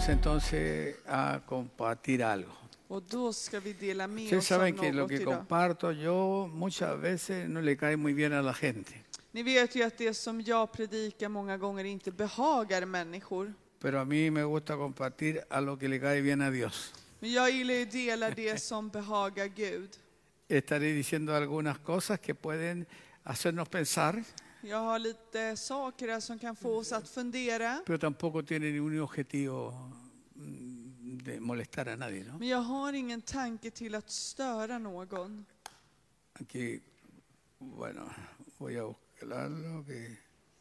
Vamos entonces a compartir algo. Och då ska vi dela med Ustedes oss av saben que lo något que idag. comparto yo muchas veces no le cae muy bien a la gente. Ni vet ju att det som jag predikar många gånger inte behagar människor. Pero a mí me gusta compartir a lo que le cae bien a Dios. Men jag gillar ju dela det som behagar Gud. Estaré diciendo algunas cosas que pueden hacernos pensar, Jag har lite saker här som kan få oss att fundera. pero tampoco tiene ningún objetivo de molestar a nadie, ¿no? Men jag har ingen tanke till att störa någon. Aquí, bueno, voy a buscar algo que...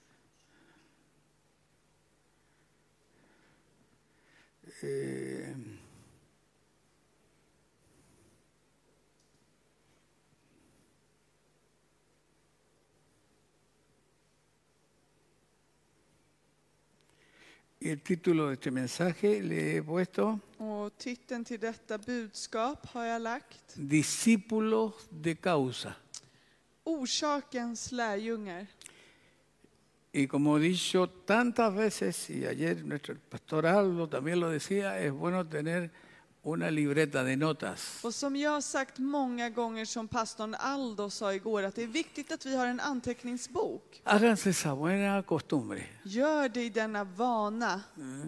Y el título de este mensaje le he puesto Och titeln till detta budskap har jag lagt: Discípulos de causa. Orsakens lärjungar. Y como he dicho tantas veces, y ayer nuestro pastor Aldo también lo decía, es bueno tener una libreta de notas. Och som jag har sagt många gånger, som pastorn Aldo sa igår, att det är viktigt att vi har en anteckningsbok. Háganse esa buena costumbre. Gör dig denna vana.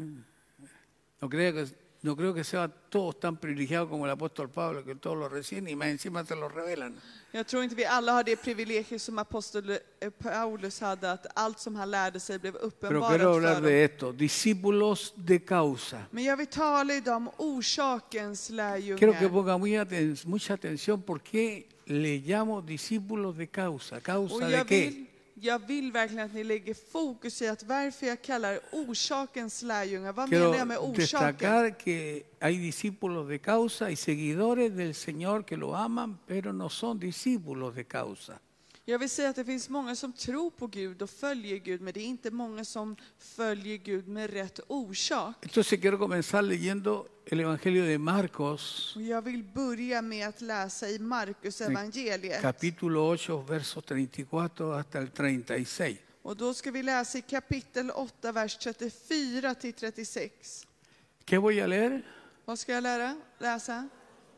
No creo que sean todos tan privilegiados como el apóstol Pablo, que todos lo reciben y más encima se lo revelan. Jag tror inte vi alla har det privilegiet som apostel Paulus hade, att allt som han lärde sig blev Pero uppenbarat quiero för hablar dem. de esto, discípulos de causa. Men jag vill tala idag om orsakens Quiero que lärjungar. ponga mucha atención por qué le llamo discípulos de causa. Och ¿Causa de qué? jag vill verkligen att ni lägger fokus i att varför jag kallar orsakens lärjungar. Vad Quiero menar jag med orsaken? destacar que hay discípulos de causa y seguidores del Señor que lo aman, pero no son discípulos de causa. Jag vill säga att det finns många som tror på Gud och följer Gud, men det är inte många som följer Gud med rätt orsak. Entonces quiero comenzar leyendo el Evangelio de Marcos, Och jag vill börja med att läsa i Markus evangeliet. capítulo 8, versos 34 hasta el 36. Och då ska vi läsa i kapitel 8, vers 34 till 36. ¿Qué voy a leer? Vad ska jag läsa?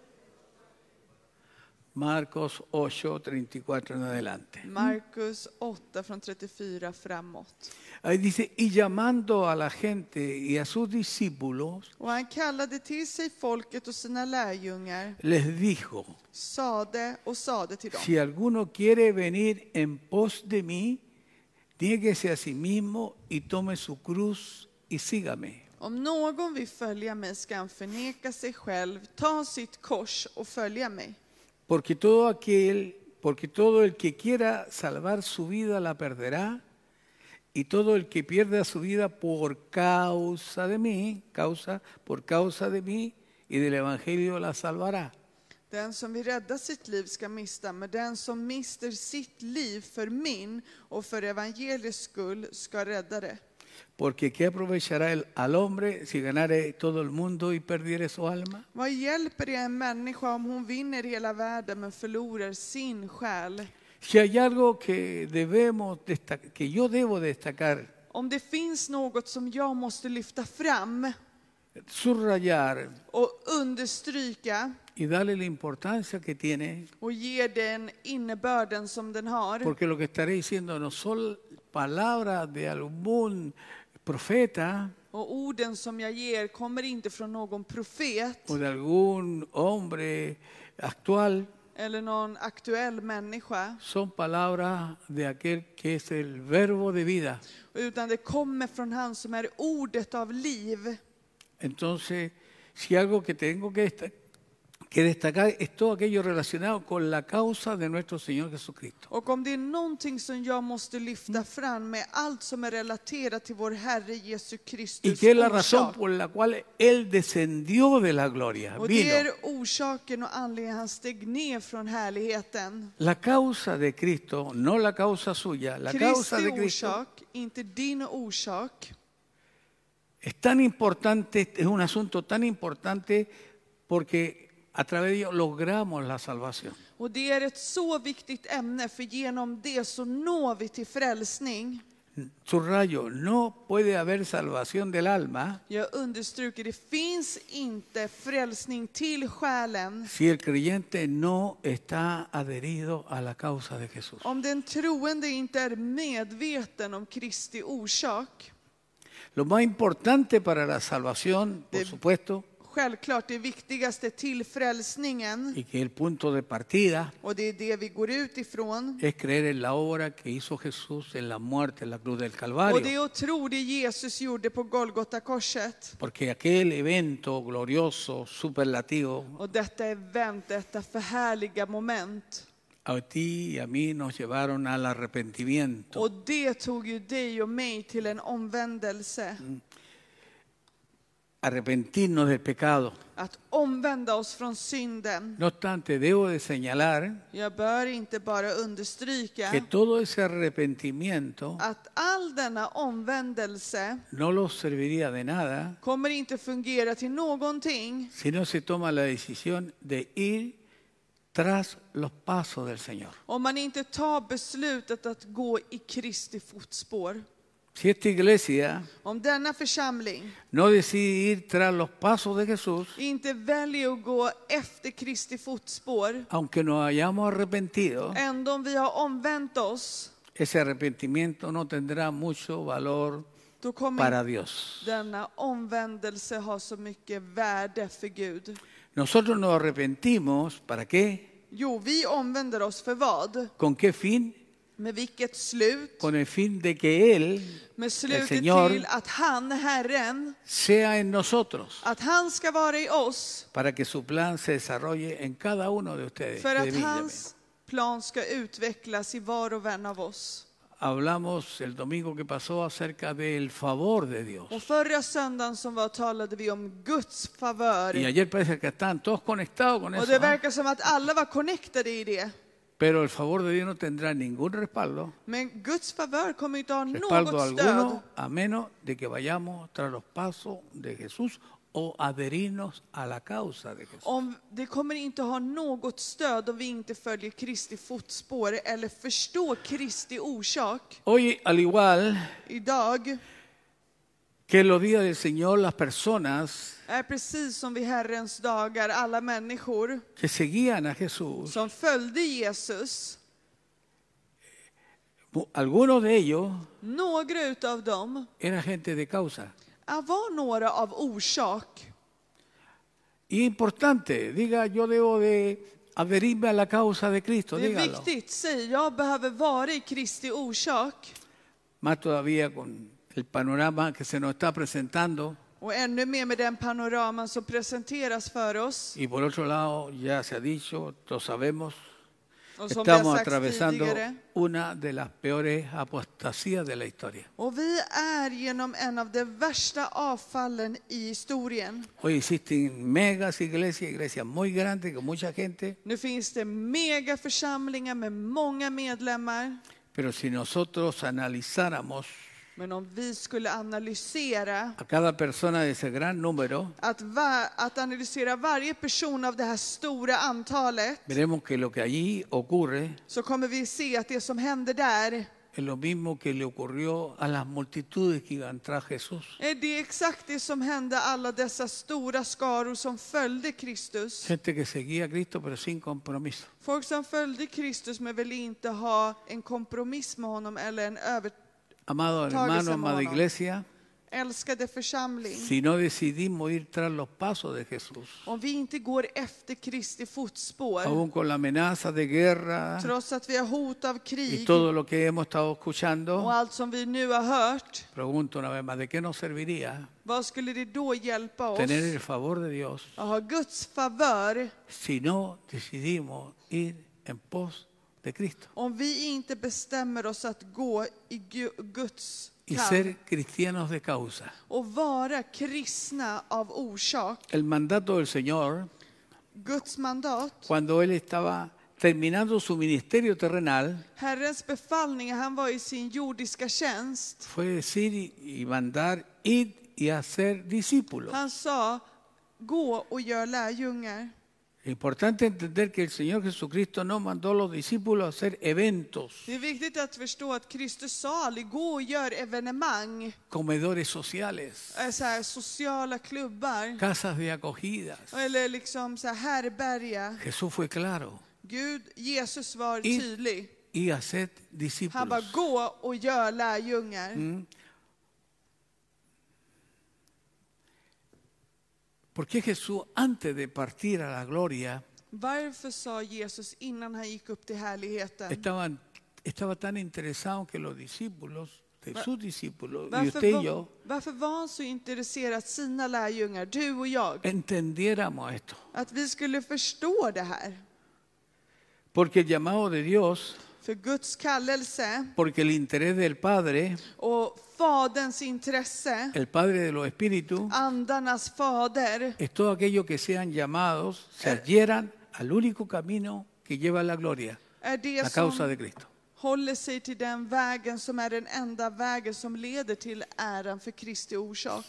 Marcos 8, 34 en adelante. Markus 8 från 34 framåt. Ahí dice, y llamando a la gente y a sus discípulos, Och han kallade till sig folket och sina lärjungar, les dijo, sade till dem: si alguno quiere venir en pos de mí, niéguese a sí mismo y tome su cruz y sígame. Om någon vill följa mig ska han förneka sig själv, ta sitt kors och följa mig. Porque todo el que quiera salvar su vida la perderá, y todo el que pierda su vida por causa de mí y del evangelio la salvará. Den som vill rädda sitt liv ska mista, men den som mister sitt liv för min och för evangeliets skull ska rädda det. Porque ¿qué aprovechará al hombre si ganare todo el mundo y perdiere su alma? Vad hjälper det en människa om hon vinner hela världen men förlorar sin själ? Si hay algo que yo debo destacar, Om det finns något som jag måste lyfta fram subrayar och understryka y darle la importancia que tiene, och ge den innebörden som den har. porque lo que estaré diciendo no son palabras de algún profeta Och orden som jag ger kommer inte från någon profet o de algún hombre actual, eller någon aktuell människa, son palabras de aquel que es el verbo de vida. utan det kommer från han som är ordet av liv. Entonces, si algo que tengo que destacar es todo aquello relacionado con la causa de nuestro Señor Jesucristo. Och om det är någonting som jag måste lyfta fram med allt som är relaterat till vår Herre Jesu Y Kristus que es la razón orsak. por la cual Él descendió de la gloria, Och det vino. är orsaken och anledningen han steg ner från härligheten. La causa de Cristo, no la causa suya, la causa Kristi de Cristo orsak, inte din orsak. es tan importante, es un asunto tan importante porque a través de ello logramos la salvación. Och det är ett så viktigt ämne, för genom det så når vi till frälsning. subrayo, no puede haber salvación del alma Jag understryker, det finns inte frälsning till själen si el creyente no está adherido a la causa de Jesús. om den troende inte är medveten om Kristi orsak. Lo más importante para la salvación, por supuesto, Självklart det viktigaste till frälsningen, y que es el punto de partida, och det är det vi går ut ifrån. es creer en la obra que hizo Jesús en la muerte, en la cruz del Och det Calvario. är att tro det Jesus gjorde på Golgata-korset. Porque aquel evento glorioso, superlativo, Och detta event, detta förhärliga moment. a ti y a mí nos llevaron al arrepentimiento. Och det tog ju dig och mig till en omvändelse. Arrepentirnos del pecado. Att omvända oss från synden. No obstante, debo de señalar Jag bör inte bara understryka que todo ese arrepentimiento att all denna omvändelse no los serviría de nada kommer inte fungera till någonting si no se toma la decisión de ir tras los pasos del Señor. om man inte tar beslutet att gå i Kristi fotspår. Si esta iglesia Om denna församling no decide ir tras los pasos de Jesús, inte väljer att gå efter Kristi fotspår, aunque nos hayamos arrepentido, ändå om vi har omvänt oss, ese arrepentimiento no tendrá mucho valor då kommer para Dios. denna omvändelse ha så mycket värde för Gud. Nosotros nos arrepentimos, ¿para qué? Jo, vi omvänder oss för vad? ¿Con qué fin? Med vilket slut? Con el fin de que Él, Med slutet Señor, till att han, Herren, sea en nosotros, att han ska vara i oss, para que su plan se desarrolle en cada uno de ustedes. för de att mí y de mí. hans plan ska utvecklas i var och en av oss. Hablamos el domingo que pasó acerca del favor de Dios. Och förra söndagen som var talade vi om Guds favör. Y ayer parece que están todos conectados con Och eso. det verkar som att alla var connectade i det. Pero el favor de Dios no tendrá ningún respaldo, Men Guds favör kommer inte ha respaldo något stöd. alguno, a menos de que vayamos tras los pasos de Jesús o adherirnos a la causa de Jesús. Det kommer inte ha något stöd om vi inte följer Kristi fotspår eller förstår Kristi orsak. Hoy, al igual Idag que en los días del Señor, las personas är precis som vid Herrens dagar alla människor que seguían a Jesús, som följde Jesus, algunos de ellos några utav dem eran gente de causa. var några av orsak. Y es importante, diga, yo debo de adherirme a la causa de Cristo, Det är dígalo. viktigt, säg jag behöver vara i Kristi orsak. Más todavía con el panorama que se nos está presentando. Och ännu mer med den panoraman som presenteras för oss. Y por otro lado, ya se ha dicho, todos sabemos, Och som vi har estamos sagt atravesando tidigare. una de las peores apostasías de la historia. Och vi är genom en av de värsta avfallen i historien. Hoy existen megas iglesias, iglesias muy grandes con mucha gente, Nu finns det megaförsamlingar med många medlemmar. pero si nosotros analizáramos Men om vi skulle analysera, a cada persona de ese gran número, att analysera varje person av det här stora antalet, veremos que lo que allí ocurre så kommer vi se att det som händer där es lo mismo que le ocurrió a las multitudes que iban tras Jesús. är det exakt det som hände alla dessa stora skaror som följde Kristus. Gente que seguía a Cristo pero sin compromiso. Folk som följde Kristus men vill inte ha en kompromiss med honom eller en Amado hermano, amada iglesia, älskade församling. si no decidimos ir tras los pasos de Jesús, Om vi inte går efter Kristi fotspår, aún con la amenaza de guerra trots att vi har hot av y krig todo lo que hemos estado och escuchando, allt som vi nu har hört, pregunto una vez más, ¿de qué nos serviría vad skulle det då hjälpa oss tener el favor de Dios att ha Guds favör si no decidimos ir en pos de Cristo om vi inte bestämmer oss att gå i Guds y kamp ser cristianos de causa? och vara kristna av orsak? El mandato del Señor, Guds mandat, cuando Él estaba terminando su ministerio terrenal, Herrens befallning, han var i sin jordiska tjänst. fue decir y mandar, ir y hacer discípulos. Han sa, gå och gör lärjungar. Es importante entender que el Señor Jesucristo no mandó a los discípulos a hacer eventos, Det är viktigt att förstå att Kristus sa aldrig gå och gör evenemang, comedores sociales, så här, sociala klubbar casas de acogidas. eller liksom så här härbärge. Jesús fue claro. Jesus var Y- tydlig. Y hacer Han bara, discípulos. gå och gör lärjungar. Porque Jesús, antes de partir a la gloria, Varför sa Jesus innan han gick upp till härligheten? estaba tan interesado que los discípulos, de sus discípulos, y Varför usted y yo, varför var han så intresserad att sina lärjungar, du och jag, entendiéramos esto? att vi skulle förstå det här? Porque el llamado de Dios, För Guds kallelse porque el interés del Padre, och Faderns intresse, el Padre de los Espíritus, andarnas fader, es todo aquello que sean llamados, se adhieran al único camino que lleva a la gloria, är det la causa som de Cristo. håller sig till den vägen som är den enda vägen som leder till äran för Kristi orsak.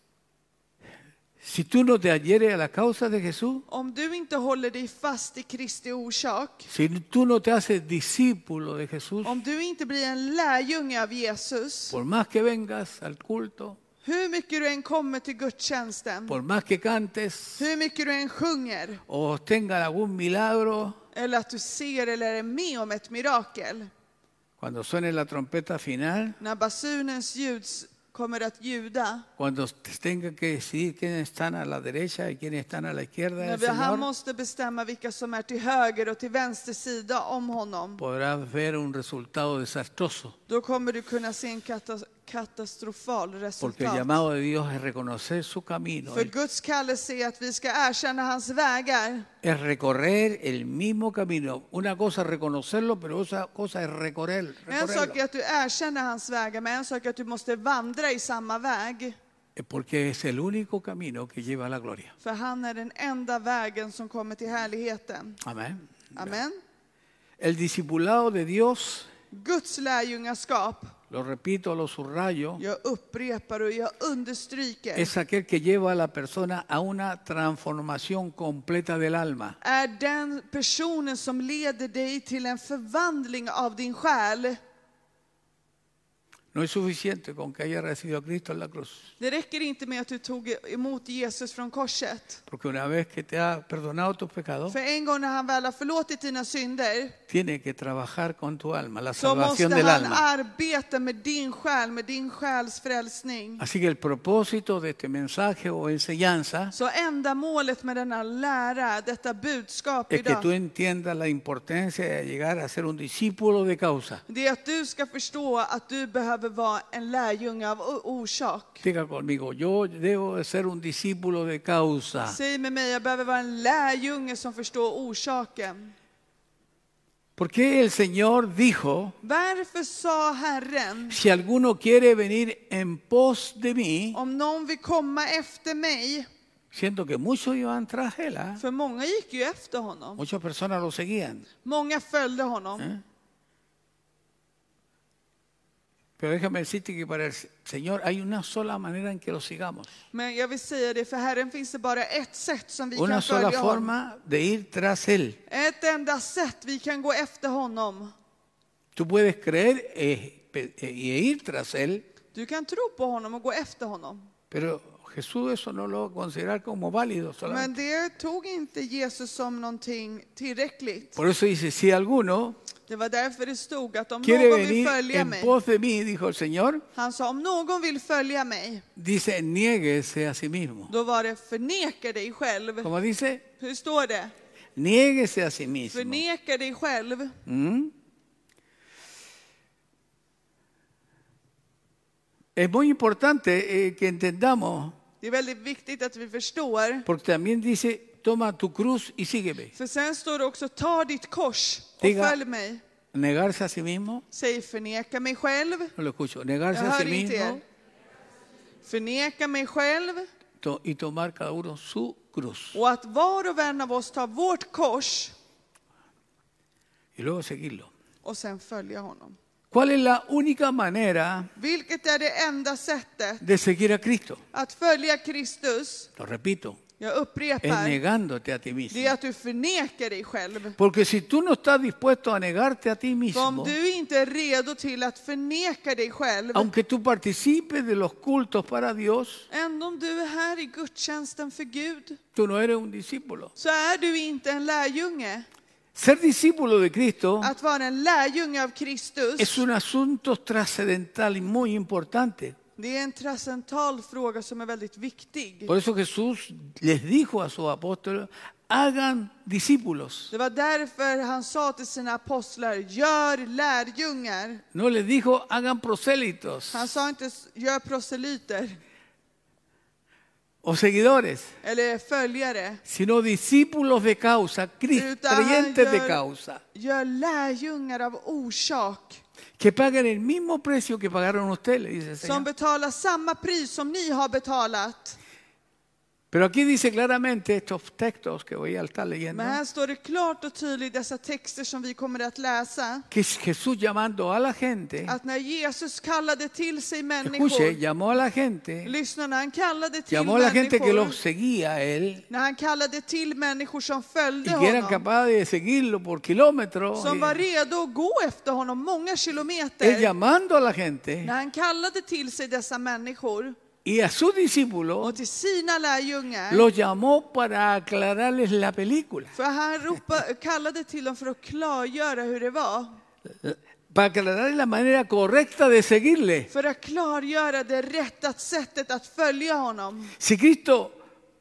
Si tú no te adhieres a la causa de Jesús, Om du inte håller dig fast i Kristi orsak, si tú no te haces discípulo de Jesús, om du inte blir en lärjunge av Jesus, por más que vengas al culto, hur mycket du än kommer till gudstjänsten, por más que cantes hur mycket du än sjunger, o tengas algún milagro, eller att du ser eller är med om ett mirakel, cuando suene la trompeta final, när basunens ljud kommer att ljuda, cuando tengan que decidir quiénes están a la derecha y quiénes están a la izquierda när del han Señor, måste bestämma vilka som är till höger och till vänster sida om honom, podrás ver un resultado desastroso. då kommer du kunna se en katastrofal Porque el resultat. llamado de Dios es reconocer su camino, För Guds kallelse är att vi ska erkänna hans vägar. es recorrer el mismo camino. Una cosa es reconocerlo, pero otra cosa es En sak recorrerlo. är att du erkänner hans vägar, men en sak är att du måste vandra i samma väg. Porque es el único camino que lleva a la gloria. För han är den enda vägen som kommer till härligheten. Amén. Amen. El discipulado de Dios, Guds lärjungaskap, lo repito, lo subrayo, jag upprepar och jag understryker, es aquel que lleva a la persona a una transformación completa del alma. är den personen som leder dig till en förvandling av din själ. No es suficiente con que haya recibido a Cristo en la cruz. Det räcker inte med att du tog emot Jesus från korset. Porque una vez que te ha perdonado tus pecados, För en gång när han väl har förlåtit dina synder, tiene que trabajar con tu alma, la så måste salvación del han alma. arbeta med din själs frälsning. Así que el propósito de este mensaje o enseñanza Så ändamålet med denna lära, detta budskap es que tú idag, entiendas la importancia de llegar a ser un discípulo de causa. det är att du ska förstå att du behöver vara en lärjunge av orsak. Diga conmigo, yo debo de ser un discípulo de causa. Säg med mig, jag behöver vara en lärjunge som förstår orsaken. Porque el Señor dijo, Varför sa Herren, si alguno quiere venir en pos de mí, om någon vill komma efter mig, siendo que muchos iban tras él, ¿ah? för många gick ju efter honom. Muchas personas lo seguían. Många följde honom. Pero déjame decirte que para el Señor hay una sola manera en que lo sigamos. Men jag vill säga det, för Herren finns det bara ett sätt som vi Una kan sola följa honom. forma de ir tras Él. Ett enda sätt vi kan gå efter honom. Tú puedes creer y ir tras Él, Du kan tro på honom och gå efter honom. pero Jesús eso no lo va a considerar como válido Men solamente. det tog inte Jesus som någonting tillräckligt. Por eso dice, si alguno Det var därför det stod att om quiere någon vill venir följa en mig. pos de mí, dijo el Señor, Han sa, om någon vill följa mig, dice, niéguese a sí mismo. då var det förneka dig själv. Como dice, Hur står det? niéguese a sí mismo. Förneka dig själv. ¿Mm? Es muy importante que entendamos, Det är väldigt viktigt att vi förstår. porque también dice, toma tu cruz y sígueme. För sen står det också, ta ditt kors och Diga- följ mig. Negarse a sí mismo, Säg, förneka mig själv. no lo escucho, negarse Jag a sí hör inte er. mismo Förneka mig själv. y tomar cada uno su cruz. Och att var och en av oss tar vårt kors Y luego seguirlo. och sen följa honom. ¿Cuál es la única manera Vilket är det enda sättet de seguir a Cristo? att följa Kristus. Lo repito, Jag es upprepar, negándote a ti det mismo. är att du förnekar dig själv. Porque si tú no estás dispuesto a negarte a ti För om mismo, du inte är redo till att förneka dig själv, aunque tú participes de los cultos para Dios, ändå om du är här i gudstjänsten för Gud, tú no eres un discípulo. så är du inte en lärjunge. Ser discípulo de Cristo Att vara en lärjunge av Kristus, es un asunto trascendental y muy importante. det är en transcendental fråga som är väldigt viktig. Por eso Jesús les dijo a sus apóstoles, hagan discípulos. Det var därför han sa till sina apostlar, gör lärjungar. No les dijo, hagan prosélitos Han sa inte, gör proselyter o seguidores, eller följare, sino discípulos de causa, utan han creyentes de causa, gör lärjungar av orsak. que paguen el mismo precio que pagaron ustedes, le dice el Som Señor. betalar samma pris som ni har betalat. Pero aquí dice claramente estos textos que voy a estar leyendo, Men här står det klart och tydligt, dessa texter som vi kommer att läsa, que es Jesús llamando a la gente, att när Jesus kallade till sig escuche, människor, llamó a la gente, lyssna, när han kallade till llamó a la gente que lo människor, seguía a él, när han kallade till människor som följde y que eran honom, capaces de seguirlo por kilómetros, som var redo att gå efter honom många él kilometer, llamando a la gente när han kallade till sig dessa människor y a sus discípulos, och till sina lärjungar, los llamó para aclararles la película, för han kallade till dem för att klargöra hur det var, para aclararles la manera correcta de seguirle. för att klargöra det rätta sättet att följa honom. Si Cristo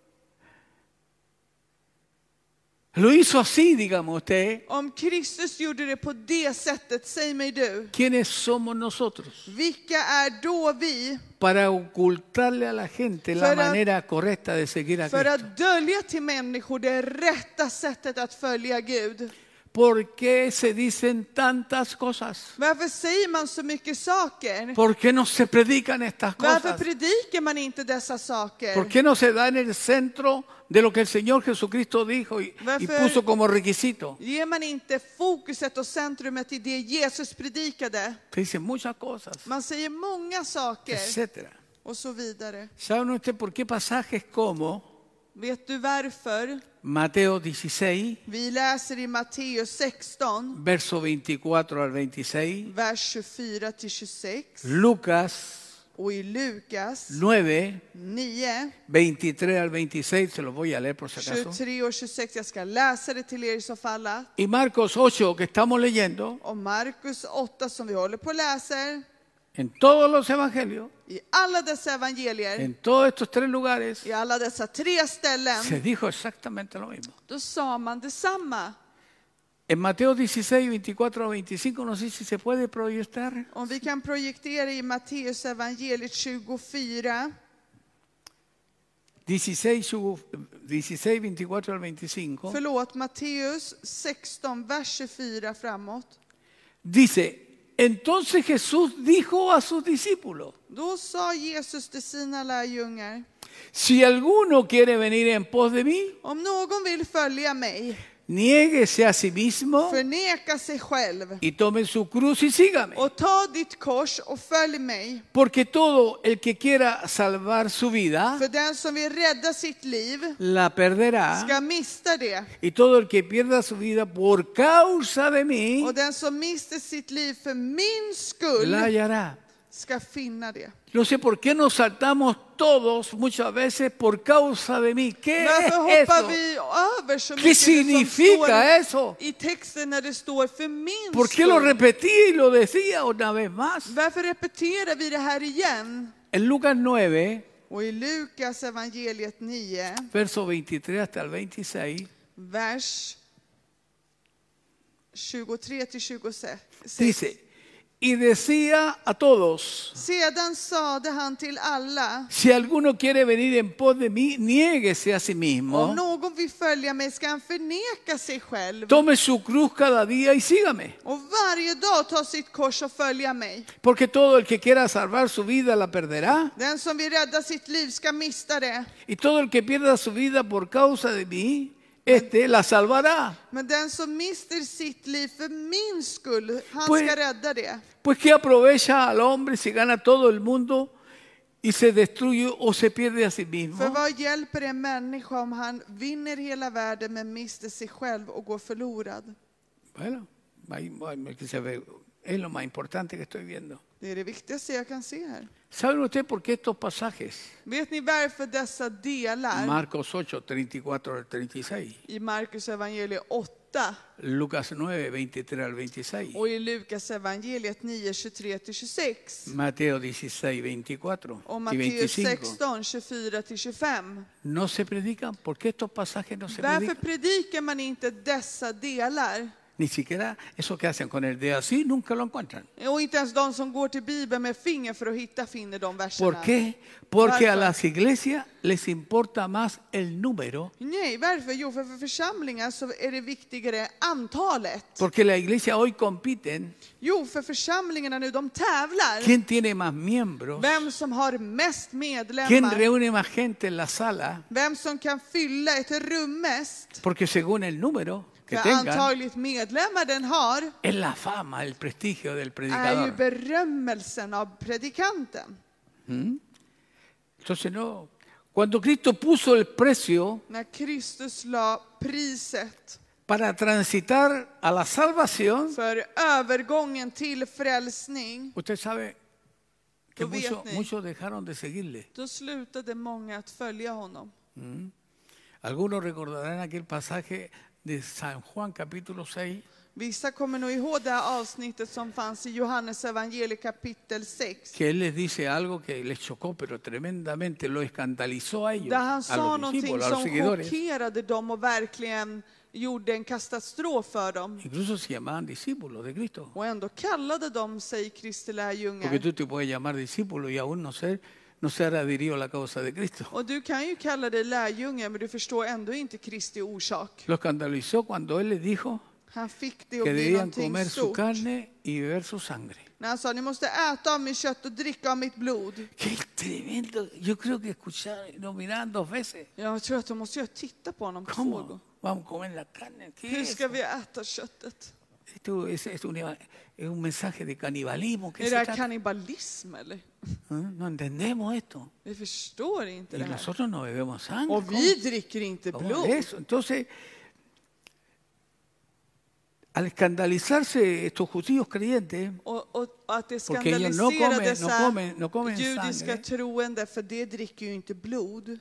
lo hizo así, digamos usted, Om Kristus gjorde det på det sättet, säg mig du, ¿quiénes somos nosotros vilka är då vi para ocultarle a la gente la För att- manera correcta de seguir a för Cristo? att dölja till människor det rätta sättet att följa Gud? ¿Por qué se dicen tantas cosas? Varför säger man så mycket saker? ¿Por qué no se predican estas Varför cosas? predikar man inte dessa saker? ¿Por qué no se da en el centro de lo que el Señor Jesucristo dijo y Varför- puso como requisito? Ger man inte fokuset och centrumet i det Jesus predikade? Se dicen muchas cosas, Man säger många saker etc. och så vidare. ¿Saben usted por qué pasajes como Vet du varför? Mateo 16, Vi läser i Matteus 16, verso 24 al 26, vers 24 till 26. Lucas Och i Lukas 9, 9, 23 al 26, se los voy a leer por si acaso, 23 och 26. Jag ska läsa det till er i så fall. y Marcos 8, que estamos leyendo, Och Markus 8 som vi håller på att läsa. en todos los evangelios, I alla dessa evangelier, en todos estos tres lugares, i alla dessa 3 se ställen, dijo exactamente lo mismo. då sa man detsamma. En Mateo 16, 24 al 25, no sé si se puede proyectar. Om vi kan projektera i Matteus evangeliet 24, 16, 24 al 25, förlåt, Matteus 16, vers 24 framåt. dice, entonces Jesús dijo a sus discípulos, Då sa Jesus till sina lärjungar, si alguno quiere venir en pos de mí, om någon vill följa mig, niéguese a sí mismo förneka sig själv y tome su cruz y sígame. och ta ditt kors och följ mig. Porque todo el que quiera salvar su vida, För den som vill rädda sitt liv la perderá. ska mista det. Y todo el que pierda su vida por causa de mí, Och den som mister sitt liv för min skull la hallará. ska finna det. No sé por qué nos saltamos todos muchas veces por causa de mí. ¿Qué Varför es hoppar eso? vi över så ¿Qué mycket det som significa står eso? i texten när det står för min ¿Por qué lo skull? repetí y lo decía una vez más? Varför repeterar vi det här igen? En Lucas 9, Och i Lukas evangeliet 9, verso 23 hasta el 26, vers 23 till 26. dice, y decía a todos, Sedan sade han till alla, si alguno quiere venir en pos de mí, niéguese a sí om mismo, någon vill följa mig ska han förneka sig själv tome su cruz cada día y sígame. och varje dag ta sitt kors och följa mig. Porque todo el que quiera salvar su vida la perderá, Den som vill rädda sitt liv ska mista det, y todo el que pierda su vida por causa de mí, la salvará. men den som mister sitt liv för min skull, han Pues- ska rädda det. Pues ¿qué aprovecha al hombre si gana todo el mundo y se destruye o se pierde a sí För mismo. vad hjälper en människa om han vinner hela världen men mister sig själv och går förlorad? Bueno, que se ve, es lo más importante que estoy viendo. Det är det viktigaste jag kan se här. ¿Saben usted por qué estos pasajes? Vet ni varför dessa delar Marcos 8, 34 al 36. i Markus evangeliet 8 Lucas 9, 23 al 26. och i Lukas evangeliet 9, 23-26 Mateo 16, 24 och y Matteus 25. 16, 24-25? No se predican. ¿Por qué estos pasajes no se Varför predican? predikar man inte dessa delar? Ni siquiera eso que hacen con el dedo así, nunca lo encuentran. Och inte ens de som går till Bibeln med finger för att hitta finner de verserna. ¿Por qué? Porque a Varför? las iglesias les importa más el número. Nej, varför? Jo, för församlingar så är det viktigare antalet. Porque la iglesia hoy compiten. Jo, för församlingarna nu, de tävlar. ¿Quién tiene más miembros? Vem som har mest ¿Quién medlemmar. reúne más gente en la sala? Vem som kan fylla ett rum mest. Porque según el número que För tengan, antagligt medlemmar den har es la fama, el prestigio del är ju predicador. berömmelsen av predikanten. Entonces no, cuando Cristo puso el precio När Kristus la priset para transitar a la salvación, för övergången till frälsning, usted sabe que Då vet ni. muchos dejaron de seguirle. då slutade många att följa honom. Algunos recordarán aquel pasaje de San Juan capítulo 6, Vissa kommer nog ihåg det här avsnittet som fanns i Johannes evangeliet kapitel 6. que Él les dice algo que les chocó, pero tremendamente lo escandalizó a ellos, Där han a sa los någonting discípulos, a los som seguidores. chockerade dem och verkligen gjorde en katastrof för dem. Incluso se llamaban discípulos de Cristo. Och ändå kallade de sig Kristi Porque lärjungar. tú te puedes llamar discípulo y aún no ser adherido a la causa de Cristo. Och du kan ju kalla dig lärjunge, men du förstår ändå inte Kristi orsak. Lo escandalizó cuando Él les dijo Han fick det att que bli debían någonting comer su stort. carne y beber su sangre. När han sa, ni måste äta av mitt kött och dricka av mitt blod. ¡Qué tremendo! Yo creo que lo miraban 2 veces. Jag tror att de måste ju titta på honom 2 ¿Cómo gånger. vamos a comer la carne? ¿Qué Hur es ska eso? vi äta köttet? Esto es un mensaje de canibalismo. ¿Qué Är se det här trata? kannibalism eller? No entendemos esto. Vi förstår inte Y det här. nosotros no bebemos sangre. Och vi dricker inte ¿Cómo blod. es eso? Entonces, al escandalizarse estos judíos creyentes, Och att det Porque ellos skandaliserar dessa no comen judiska sangre. troende, för det dricker ju inte blod.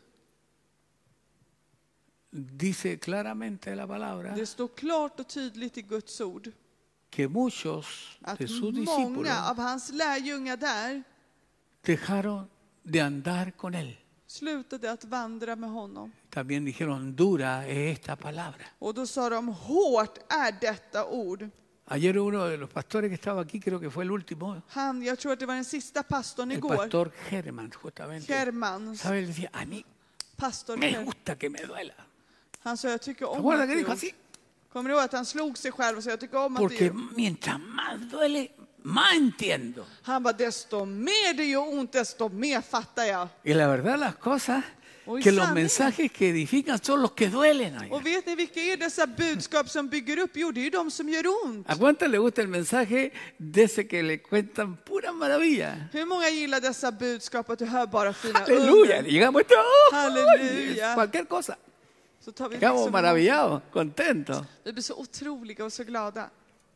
dice claramente la palabra Det står klart och tydligt i Guds ord que muchos att de sus discípulos många av hans lärjungar där dejaron de andar con él. slutade att vandra med honom. También dijeron, dura es esta palabra. Och då sa de, hårt är detta ord. Ayer uno de los pastores que estaba aquí, creo que fue el último, Jag tror att det var den sista pastorn el igår, pastor Germán, justamente. Herman, ¿Sabe? Él decía, a mí pastor me Herman. gusta que me duela. Han sa, jag tycker ¿Se om acuerda att que det dijo gjort. así? Kommer du ihåg att han slog sig själv och sa, jag tycker om att det Porque gjort. mientras más duele, más entiendo. Han bara, desto mer det gör ont, desto mer fattar jag. Y la verdad las cosas, Hoy que los sanningen. mensajes que edifican son los que duelen. Oiga. Och vet ni vilka är dessa budskap som bygger upp? Jo, det är ju de som gör ont. ¿A cuánto le gusta el mensaje de ese que le cuentan pura maravilla? Hur många gillar dessa budskap att du hör bara fina Aleluya, under? llegamos a esto, ¡oh! Halleluja. Cualquier cosa. Så tar vi Quedamos liksom, maravillados, contentos. vi blir så otroliga och så glada.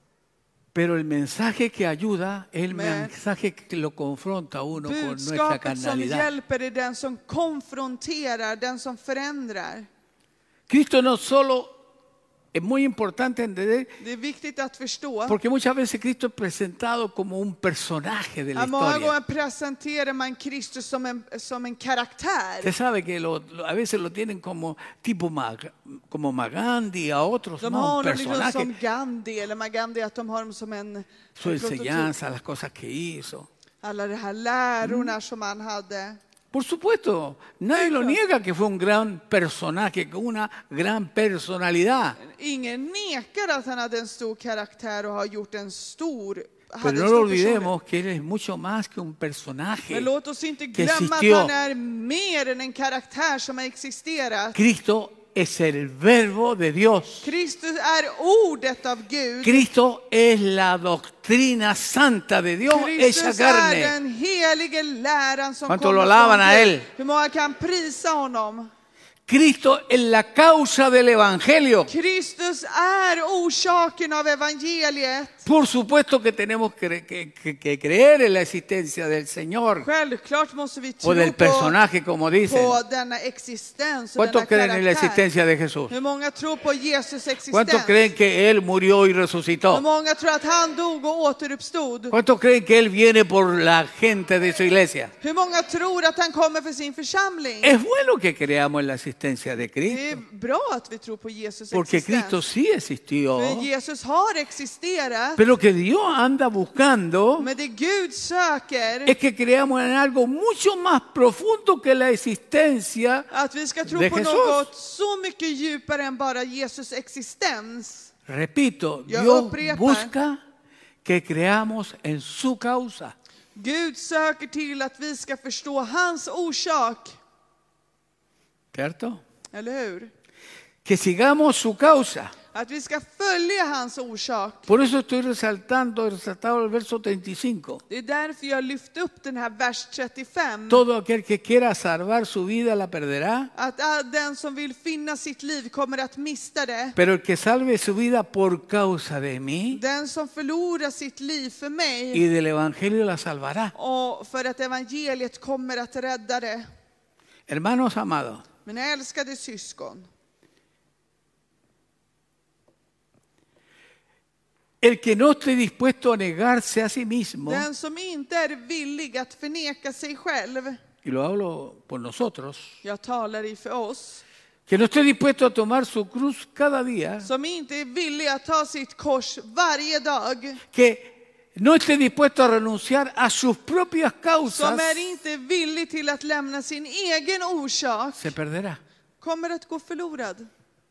Pero el mensaje que ayuda es el Men- mensaje que lo confronta a uno con nuestra Budskapet som carnalidad. hjälper är den som konfronterar, den som förändrar. Cristo no solo es muy importante entender, Det är viktigt att förstå. porque muchas veces Cristo es presentado como un personaje de la Att många historia. gånger presenterar man Kristus som en karaktär. Usted sabe que a veces lo tienen como tipo como Magandhi, a otros De no, har un honom liksom personaje. som Gandhi, eller Magandhi, att de har honom som en Su prototyp. enseñanza, las cosas que hizo. Alla de här lärorna som han hade. Por supuesto, nadie lo niega que fue un gran personaje, con una gran personalidad. Ingen nekar att han hade en stor karaktär och har gjort en stor, Pero hade no en lo stor personlighet. olvidemos que él es mucho más que un personaje. Men låt oss inte que glömma att existió. han är mer än en karaktär som har existerat. Cristo es el verbo de Dios. Kristus är ordet av Gud. Cristo es la doctrina santa de Dios hecha Kristus är carne. den helige läran som ¿Cuánto lo kommer alaban från a Gud. él? Hur många kan prisa honom? Cristo es la causa del evangelio. Kristus är orsaken av evangeliet. Por supuesto que tenemos que creer en la existencia del Señor Självklart måste vi o tro del personaje, como dicen. på denna existens och ¿Cuántos denna creen en la karaktär. existencia de Jesús? Hur många tror på Jesus existens? ¿Cuántos creen que Él murió y Hur resucitó? många tror att han dog och återuppstod? ¿Cuántos creen que Él viene por la gente de su iglesia? Hur många tror att han kommer för sin församling? Es bueno que creamos en la existencia de Det Cristo, är bra att vi tror på Jesus porque existens. Cristo sí existió. För Jesus har existerat. Pero lo que Dios anda buscando Men det Gud söker es que creamos en algo mucho más profundo que la existencia. att vi ska tro de på Jesus. något så mycket djupare än bara Jesus existens. Repito, Yo Dios upprepar. busca que creamos en su causa. Gud söker till att vi ska förstå hans orsak. ¿Cierto? Eller hur? Que sigamos su causa. Att vi ska följa hans orsak. Por eso estoy resaltando el verso 35. Det är därför jag lyft upp den här vers 35. Todo aquel que quiera salvar su vida la perderá, Att den som vill finna sitt liv kommer att mista det. pero el que salve su vida por causa de mí Den som förlorar sitt liv för mig y del evangelio la salvará. och för att evangeliet kommer att rädda det. Hermanos amados, Mina älskade syskon. el que no esté dispuesto a negarse a sí mismo, Den som inte är villig att förneka sig själv. y lo hablo por nosotros, Jag talar i för oss. que no esté dispuesto a tomar su cruz cada día, Som inte är villig att ta sitt kors varje dag. que no esté dispuesto a renunciar a sus propias causas, Som är inte villig till att lämna sin egen orsak. se perderá. Kommer att gå förlorad.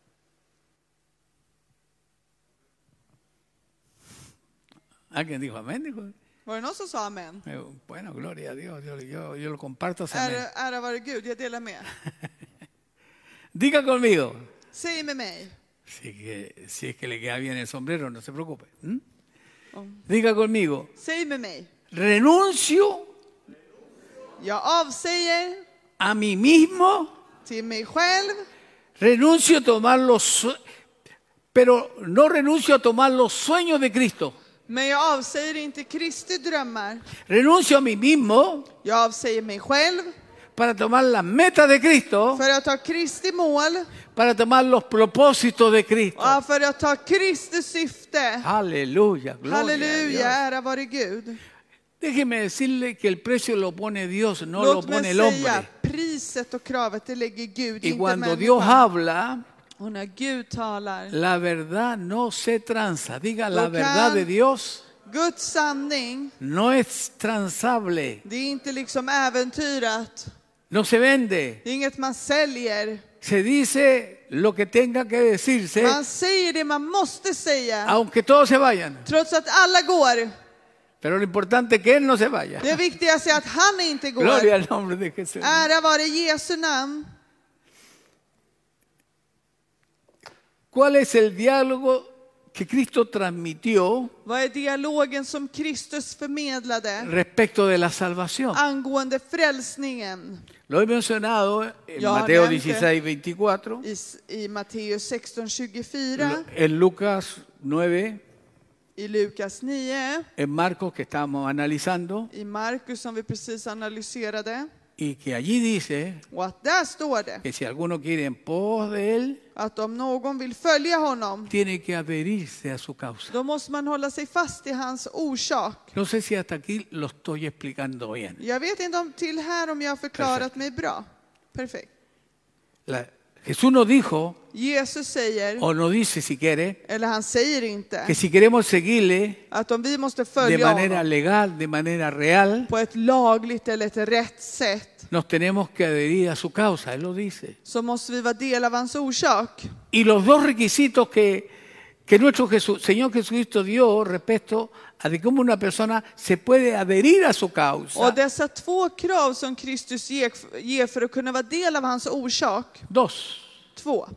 ¿Alguien dijo amén? Dijo, Var det någon som sa amen? bueno, gloria a Dios, yo lo comparto ese amén. Ära vare Gud, jag delar med. Diga conmigo. Säg med mig. Si es que le queda bien el sombrero, no se preocupe. Diga conmigo. Säg med mig. Renuncio Jag avsäger a mí mismo, till mig själv. renuncio a tomar pero no renuncio a tomar los sueños de Cristo. Men jag avsäger inte Kristi drömmar. Renuncio a mí mismo Jag avsäger mig själv para tomar las metas de Cristo, för att ta Kristi mål. para tomar los propósitos de Cristo. Och för att ta Kristi syfte. Aleluya, gloria a Halleluja, Dios. ära vare Gud. Déjeme decirle que el precio lo pone Dios, no Låt lo pone mig el säga, hombre. priset och kravet det lägger Gud, Y inte cuando Dios människan. habla, Och när Gud talar, la verdad no se tranza. Diga, la Lo verdad kan- de Dios Guds sanning, no es transable, det är inte liksom äventyrat. no se vende. Det är inget man säljer. Se dice lo que tenga que decirse, Man säger det man måste säga. aunque todos se vayan. Trots att alla går. Pero lo importante es que Él no se vaya. Det viktigaste är att han inte går. Gloria al nombre de Jesús. Ära vare Jesu namn. ¿Cuál es el diálogo que Cristo transmitió Vad är dialogen som Kristus förmedlade respecto de la salvación? angående frälsningen? Lo he mencionado en Ya, Mateo adelante. 16, 24, I Matteus 16:24, en Lucas 9, i Lukas 9, en Marcos que estamos analizando, i Markus som vi precis analyserade. y que allí dice Och att där står det que si alguno quiere en pos de Él, att om någon vill följa honom, tiene que adherirse a su causa. då måste man hålla sig fast i hans orsak. No sé si hasta aquí lo estoy explicando bien. Jag vet inte om till här om jag har förklarat mig bra. Perfekt. Jesús nos dijo, Jesus säger, o nos dice si quiere, eller han säger inte, que si queremos seguirle att om vi måste de följa manera honom legal, de manera real, på ett lagligt eller ett rätt sätt, nos tenemos que adherir a su causa. Él lo dice. så måste vi vara del av hans orsak. Y los dos requisitos que nuestro Señor Jesucristo dio respecto a de cómo una persona se puede adherir a su causa. Och dessa två krav som Kristus ger för att kunna vara del av hans orsak, Dos. två.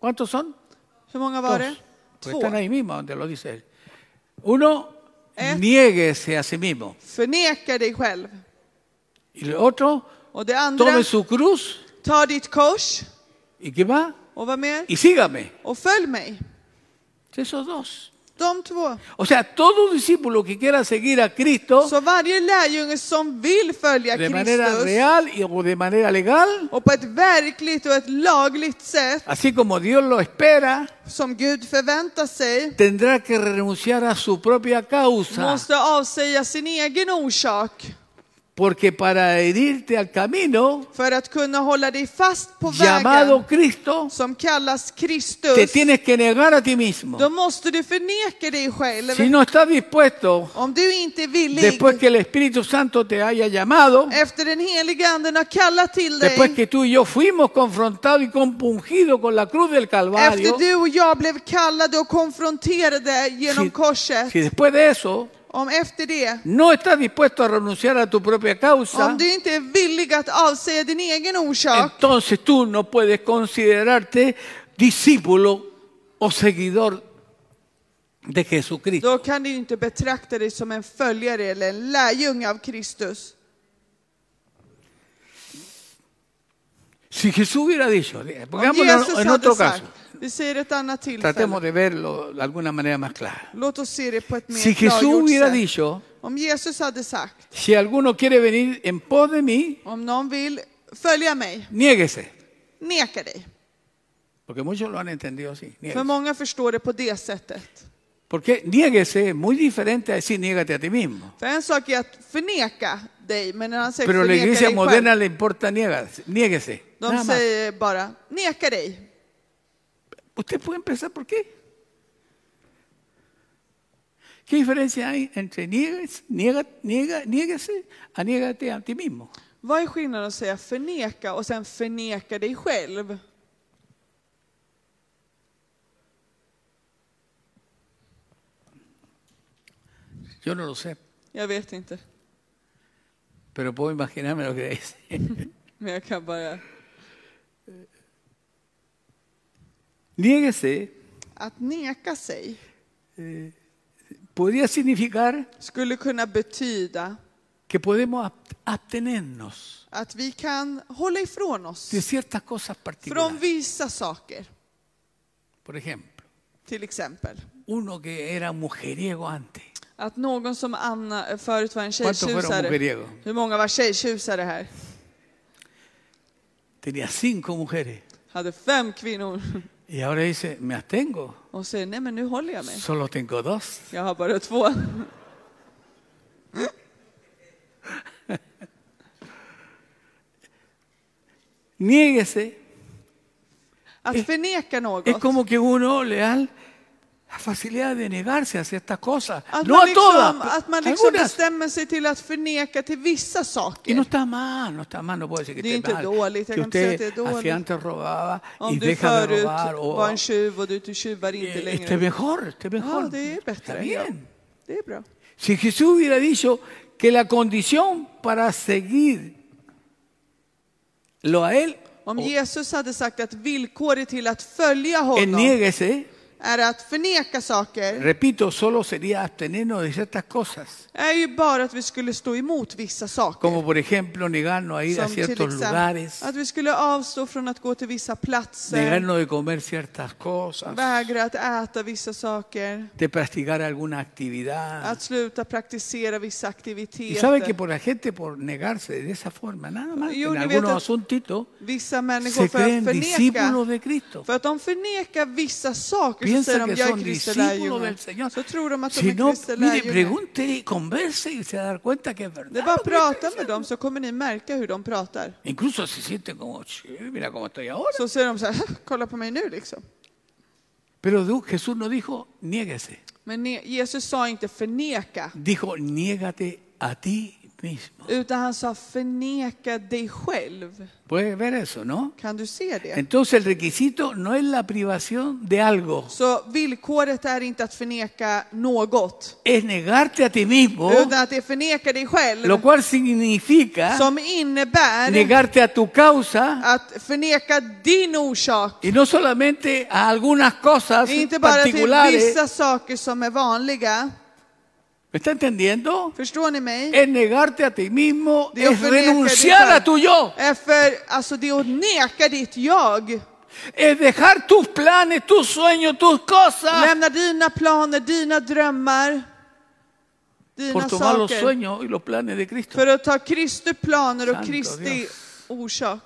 ¿Cuántos son? Hur många var det? Dos. Porque 2. están ahí mismo donde lo dice él. Uno, Ett. niéguese a sí mismo. Förneka dig själv. Y el otro, Och det andra, tome su cruz. ta ditt kors. ¿Y qué más? Och vad mer? Y sígame. Och följ mig. Esos dos. De 2. O sea, todo discípulo que quiera seguir a Cristo Så varje lärjunge som vill följa de manera Kristus real o de manera legal, och på ett verkligt och ett lagligt sätt así como Dios lo espera, som Gud förväntar sig, tendrá que renunciar a su propia causa. måste avsäga sin egen orsak Porque para herirte al camino för att kunna hålla dig fast på llamado vägen Cristo, som kallas te Kristus. tienes que negar a ti mismo. Då måste du förneka dig själv. Si no estás dispuesto, Om du inte är villig, después que el Espíritu Santo te haya llamado, efter den heliga anden har kallat till después dig, que tú y yo fuimos confrontados y compungidos con la cruz del Calvario, efter du och jag blev kallade och konfronterade genom korset, si después de eso om efter det, no estás dispuesto a renunciar a tu propia causa, om du inte är villig att avsäga din egen orsak, entonces tú no puedes considerarte discípulo o seguidor de Jesucristo. då kan du inte betrakta dig som en följare eller en lärjunge av Kristus. Si Jesús hubiera dicho, Om pongámoslo Jesus en hade otro sagt, caso, vi säger ett annat tratemos tillfälle, de verlo de alguna manera más clara. låt oss se det på ett mer Si Jesús klargjort hubiera sätt. dicho, Om Jesus hade sagt, si alguno quiere venir en pos de mí, om någon vill följa mig, niéguese. neka dig. Porque muchos lo han entendido así. För Niéguese. många förstår det på det sättet. Porque niéguese es muy diferente a decir niégate a ti mismo. För en sak är att förneka dig, men när han säger Pero a la förneka iglesia dig själv, moderna le importa niéguese. de Nada más. säger bara, neka dig. Usted puede empezar por qué. ¿Qué diferencia hay entre niéguese a niégate a ti mismo? Vad är skillnaden att säga förneka och sen förneka dig själv? Yo no lo sé, Jag vet inte, pero puedo imaginarme lo que dice. men jag kan bara... Niéguese Att neka sig podría significar skulle kunna betyda que podemos abstenernos att vi kan hålla ifrån oss de ciertas cosas från particulares. vissa saker. Por ejemplo, Till exempel uno que era mujeriego antes. att någon som Anna förut var en ¿Cuántos fueron tjejtjusare. mujeriegos? Hur många var tjejtjusare här? Tenía 5 mujeres. Hade 5 kvinnor. Y ahora dice, me abstengo. Och säger, nej men nu håller jag mig. Solo tengo 2. Jag har bara 2. Niéguese. Att förneka Es något. como que uno le da la facilidad de negarse a ciertas cosas. Att No man, a liksom, todas, att man liksom algunas. bestämmer sig till att förneka till vissa Y saker. no está mal, no está mal, no puedo decir que Det är esté inte mal. dåligt, jag Que kan inte säga att det usted är dåligt. hacia antes robaba y Om du deja de förut robar. var en tjuv och du tjuvar inte Este längre. mejor, este mejor. Ja, det är Está bättre. Ja, bien. det är bra. Si Jesús hubiera dicho que la condición para seguirlo a Él Om Jesus hade sagt att villkoret till att följa en honom niéguese, är att förneka saker, repito, solo sería abstenernos de ciertas cosas. är ju bara att vi skulle stå emot vissa saker. Como por ejemplo negarnos a ir a Som till ciertos exempel lugares, att vi skulle avstå från att gå till vissa platser, negarnos de comer ciertas cosas, vägra att äta vissa saker, de practicar alguna actividad. att sluta praktisera vissa Y sabe que aktiviteter. por la gente, por negarse de esa forma, nada más, Jo, en ni vet algunos att asuntitos, Vissa människor se för att creen discípulos förneka, de Cristo. för att de förnekar vissa saker, så Piensa säger de, que jag son är Kristi discípulos lärjunge. del Señor. Så tror de att de Si är no, Kristi mire, lärjunge. pregunte y converse y se va a dar cuenta que es verdad. Det är bara att prata med dem så kommer ni märka hur de pratar. Incluso se sienten como, mira cómo estoy ahora. Så säger de så här, kolla på mig nu liksom. Pero Jesús no dijo, niéguese. Men Jesus sa inte förneka. Dijo, niégate a ti mismo. Utan han sa förneka dig själv. ¿Puedes ver eso, no? Kan du se det? Entonces el requisito no es la privación de algo, Så villkoret är inte att förneka något. es negarte a ti mismo, Utan att det är förneka dig själv. lo cual significa Som innebär negarte a tu causa att förneka din orsak. y no solamente a algunas cosas Inte bara till particulares. vissa saker som är vanliga. ¿Me está entendiendo? Förstår ni mig? Es negarte a ti mismo, Det är es att förneka dig renunciar a själv. tu yo, Alltså det är att neka ditt jag. es dejar tus planes, tus sueños, tus cosas Lämna dina planer, dina drömmar, por dina tomar los saker. sueños y los planes de Cristo. För att ta Kristi planer och Santo Kristi Dios. orsak.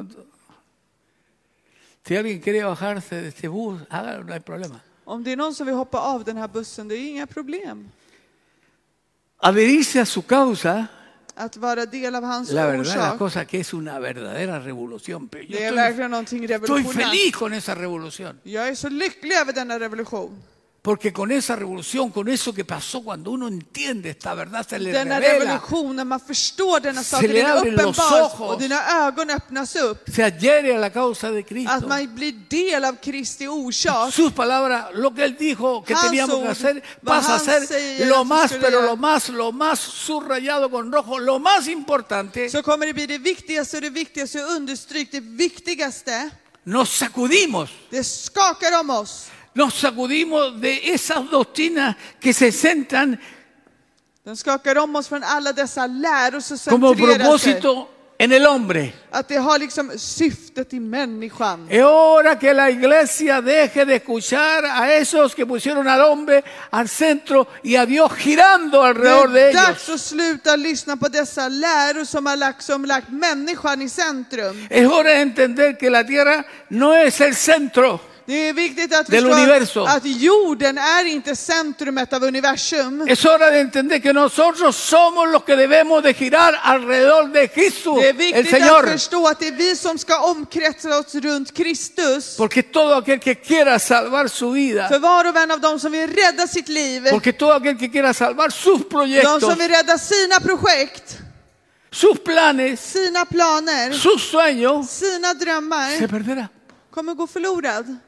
Si alguien quiere bajarse de este bus, hágalo, no hay problema. Om det är någon som vill hoppa av den här bussen, det är inga problem. Adherirse a su causa, Att vara del av hans la verdad, la orsak, cosa que es una verdadera revolución. Pero yo det är estoy verkligen någonting feliz revolutionärt. con esa revolución. Jag är så lycklig över denna revolution. Porque con esa revolución, con eso que pasó, cuando uno entiende esta verdad, se le Denna revela, revolution, när man förstår denna sak, Se le den abren los uppenbaras ojos. och dina ögon öppnas upp. se adhiere a la causa de Cristo. Att man blir del av Kristi orsak. Sus palabras, lo que él dijo que Hans teníamos que ord, hacer, vad pasa a han ser säger lo att vi más, skulle pero göra. lo más subrayado con rojo, lo más importante. Så kommer det bli det viktigaste och det viktigaste. Understryk det viktigaste. Nos sacudimos. Det skakar om oss. Nos sacudimos de esas doctrinas que se centran Den skakar om oss från alla dessa läror som como centrerar sig. propósito en el hombre. Att det har liksom syftet i människan. Es hora que la iglesia deje de escuchar a esos que pusieron al hombre al centro y a Dios girando Det alrededor de är ellos. dags att sluta lyssna på dessa läror som har lagt människan i centrum. Es hora de entender que la tierra no es el centro. Det är viktigt att Del universo. förstå att jorden är inte centrumet av universum. Es hora de entender que nosotros somos los que debemos de girar alrededor de Jesús, Det är el viktigt att Señor. förstå att det är vi som ska omkretsa oss runt Kristus. Porque todo aquel que quiera salvar su vida, För var och en av dem som vill rädda sitt liv, porque todo aquel que quiera salvar sus de proyectos, som vill rädda sina projekt, sus planes, sina planer, sus sueños, sina se drömmar, perderá. kommer gå förlorad.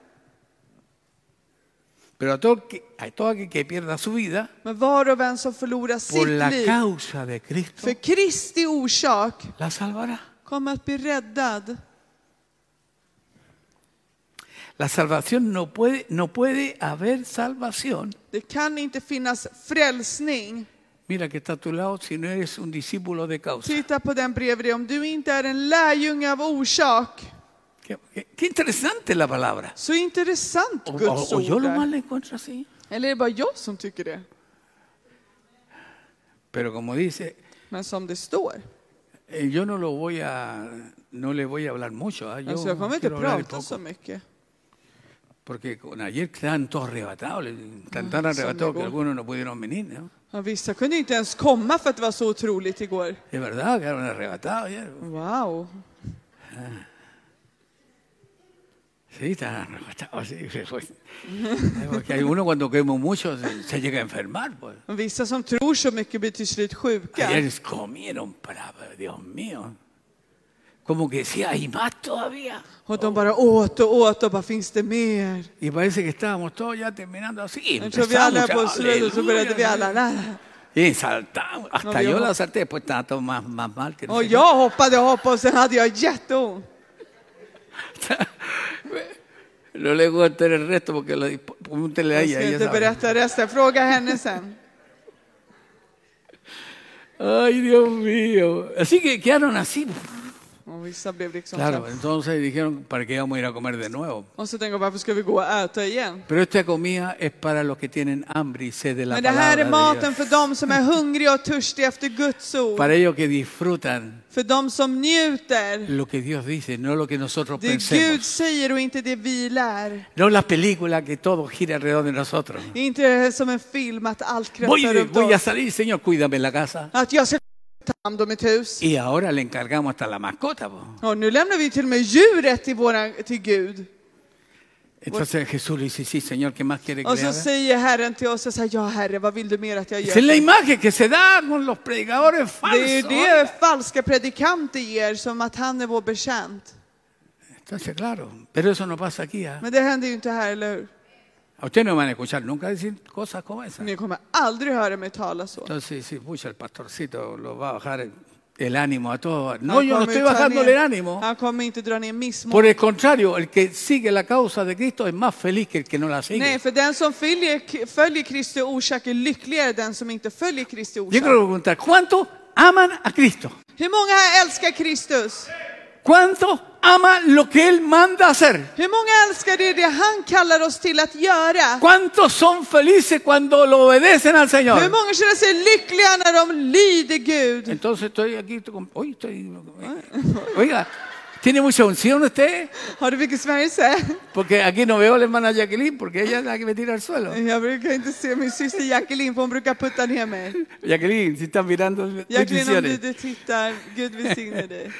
Pero a todo aquel que pierda su vida Men var och en som förlorar por la sitt liv causa de Cristo, för Kristi orsak la salvará. kommer att bli räddad. La salvación no puede haber salvación. Det kan inte finnas frälsning. Mira que está a tu lado si no eres un discípulo de causa. Titta på den bredvid. Om du inte är en lärjunge av orsak. Qué interesante la palabra. Så intressant Guds O yo ord lo más är. le encuentro así. Eller är det bara jag som tycker det? Pero como dice, Men som det står. yo no le voy a hablar mucho. Yo Alltså jag kommer inte quiero hablar prata poco. så mycket. Porque ayer estaban todos arrebatados, están tan arrebatados que algunos no pudieron venir, ¿no? Ja, vissa kunde inte ens komma för att det var så otroligt igår. De verdad, quedaron arrebatados ayer. Wow. Sí, están arrebatados. Sí. Porque hay uno cuando quema mucho se llega a enfermar. Pues. Vissa som tror så mycket blir till slut sjuka. Ayer comieron para, Dios mío. Como que decía, hay más todavía. Och de bara åt och bara, finns det mer? Y parece que estábamos todos ya terminando así. Jag tror vi alla Empezamos, på slutet så började vi alla. y saltamos. Hasta No, yo yo- la salté, después estaba todo más mal que no Och sé jag hoppade och sen hade jag jätteont. qué. No le contar el resto porque pregúntele a Jag ella. ska Ella inte sabe. berätta resten. Fråga henne sen. Ay, Dios mío. Así que quedaron así. Och vissa blev liksom Claro, så. entonces dijeron, ¿para qué vamos a ir a comer de nuevo? Och så tänker jag, varför ska vi gå och äta igen? Pero esta comida es para los que tienen hambre y sed de la Men det här palabra är de maten Dios. för dem som är hungriga och törstiga efter Guds ord. Para ellos que disfrutan För dem som njuter. lo que Dios dice, no lo que nosotros Det Gud pensemos. säger och inte det vi lär. No las películas que todo gira alrededor de nosotros. Inte som en film att allt kretsar runt Voy a oss. salir, Señor, cuídame en la casa. Att jag ska ta hand om mitt hus. Y ahora le encargamos hasta la mascota. Po. Och nu lämnar vi till och med djuret till Gud. Entonces Jesús le dice, sí, Señor, ¿qué más quiere que Och le så haga? säger Herren till oss, så här, ja Herre, vad vill du mer att jag Esa es la gör? imagen que se da con los predicadores Det är falsos. det falska predikanter ger, som att han är vår betjänt. Entonces, claro, pero eso no pasa aquí. ¿Ah? Men det händer ju inte här, eller hur? A usted no van a escuchar nunca decir cosas como esas. Ni kommer aldrig höra mig tala så. Entonces, sí, pucha, el pastorcito lo va a bajar el ánimo a todos. No, Han yo no kommer estoy ju ta bajándole el ner- ánimo. Han kommer inte dra ner missmod. Por el contrario, el que sigue la causa de Cristo es más feliz que el que no la sigue. Nej, för den som följer Kristi orsak är lyckligare den som inte följer Kristi Yo orsak. quiero preguntar, ¿cuántos aman a Cristo? Hur många här älskar Kristus? ¿Cuántos aman lo que Él manda hacer? Hur många älskar det han kallar oss till att göra? ¿Cuántos son felices cuando lo obedecen al Hur Señor? många känner sig lyckliga när de lyder Gud? Entonces estoy aquí, hoy estoy... Oiga, ¿tiene mucha unción usted? Har du mycket smörjelse? Porque aquí no veo a la hermana Jacqueline, porque ella es la que me tira al suelo. Jag brukar inte se min syster Jacqueline, för hon brukar putta ner mig. Jacqueline, si están mirando, Jacqueline, om bendiciones. du tittar, Gud välsigne dig.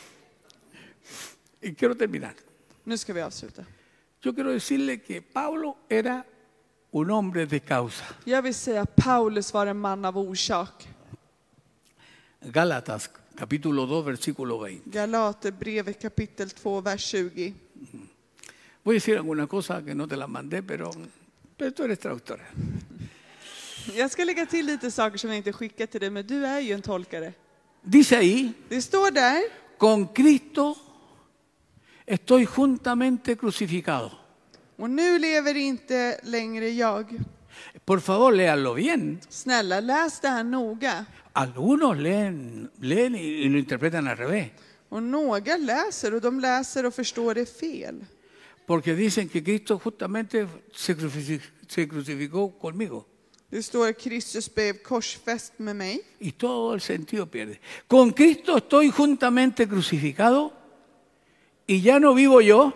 Y quiero terminar. Nu ska vi avsluta. Yo quiero decirle que Pablo era un hombre de causa. Jag vill säga att Paulus var en man av orsak. Gálatas, capítulo 2, versículo 20. Galaterbrevet kapitel 2, vers 20. Voy a decir alguna cosa que no te la mandé, pero tú eres traductora. Jag ska lägga till lite saker som jag inte skickat till dig, men du är ju en tolkare. Dice ahí, Det står där, con Cristo estoy juntamente crucificado. och nu lever inte längre jag. Por favor, léanlo bien. Snälla, läs det här noga. Algunos leen y lo interpretan al revés. Och några läser, och de läser och förstår det fel. Porque dicen que Cristo justamente se crucificó conmigo. Det står att Kristus blev korsfäst med mig. Y todo el sentido pierde. Con Cristo estoy juntamente crucificado y ya no vivo yo,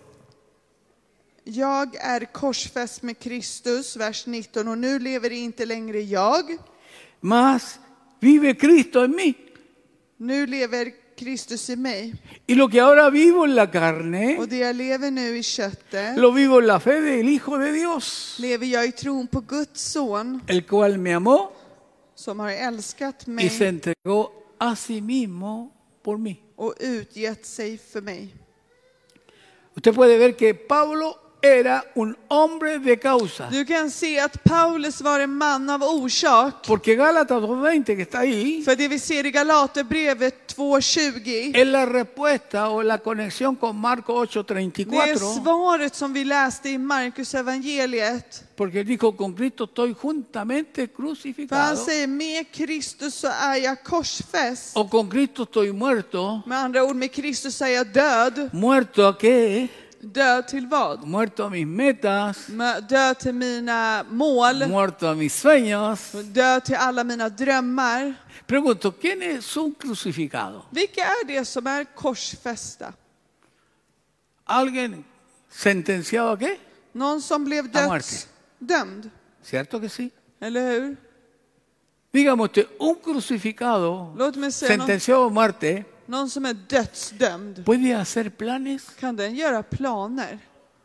Jag är korsfäst med Kristus, vers 19, och nu lever inte längre jag. mas vive Cristo en mí. Nu lever Kristus i mig. Y lo que ahora vivo en la carne, Och det jag lever nu i köttet, lo vivo en la fe del Hijo de Dios, lever jag i tron på Guds son, el cual me amó som har älskat y se mig entregó a sí mismo por mí. och utgett sig för mig. Usted puede ver que Pablo era un hombre de causa. Du kan se att Paulus var en man av orsak. Porque Gálatas 2:20 que está ahí För det vi ser i Galaterbrevet 2.20, es la respuesta o la conexión con Marcos det är 8:34. svaret som vi läste i Markus evangeliet. Porque él dijo, con Cristo estoy juntamente För han crucificado. säger, med Kristus så är jag korsfäst. O con Cristo estoy muerto. Med andra ord, med Kristus är jag död. ¿Muerto a qué? Död till vad? Muerto a mis metas. Död till mina mål. Muerto a mis sueños. Död till alla mina drömmar. Pregunto, ¿quién es un crucificado? Vilka är det som är korsfästa? ¿Alguien sentenciado a qué? Någon som blev A muerte. dödsdömd. ¿Cierto que sí? Eller hur? Dígame usted, un crucificado Låt mig säga någon, sentenciado a muerte, någon som är dödsdömd. ¿puede hacer planes? Kan den göra planer?